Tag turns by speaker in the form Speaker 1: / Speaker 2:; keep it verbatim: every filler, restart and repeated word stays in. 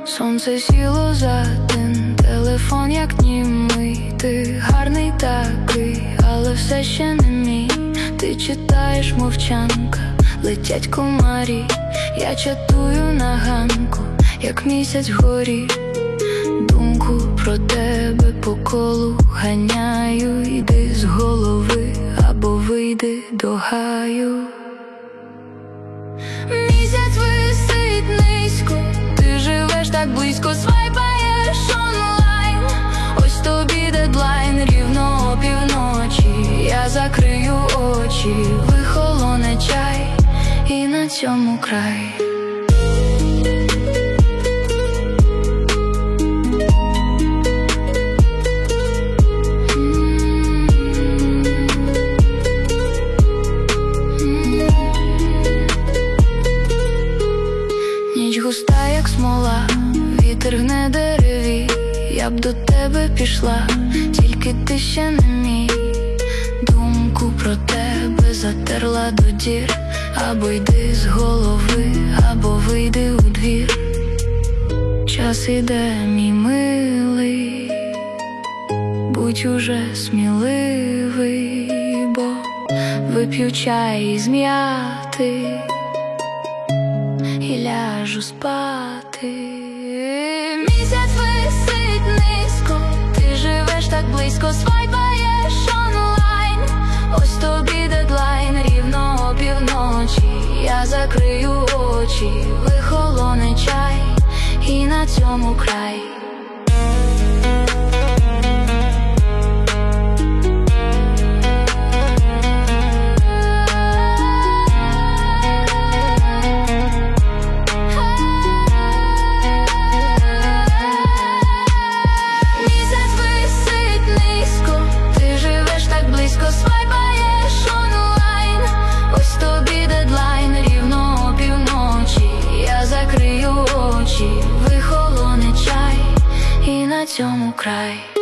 Speaker 1: Сонце сіло за день, телефон як німий. Ти гарний такий, але все ще не мій. Ти читаєш мовчанка, летять комарі. Я чатую на ганку, як місяць вгорі. Думку про тебе по колу ганяю. Йди з голови або вийди до гаю. Місяць висить низько, ти живеш так близько, свайпаєш онлайн. Ось тобі дедлайн, рівно опівночі. Я закрию очі, вихолоне чай, і на цьому край. Ніч густа, як смола, вітер гне дереві. Я б до тебе пішла, тільки ти ще не мій. Думку про тебе затерла до дір. Або йди з голови, або вийди у двір. Час іде, мій милий, будь уже сміливий, бо вип'ю чай із м'яти і ляжу спати. Місяць висить низько, ти живеш так близько, свайпаєш онлайн. Ось тобі дедлайн, рівно опівночі. Я закрию очі, вихолоне чай, і на цьому край. Вихолоне чай, і на цьому край.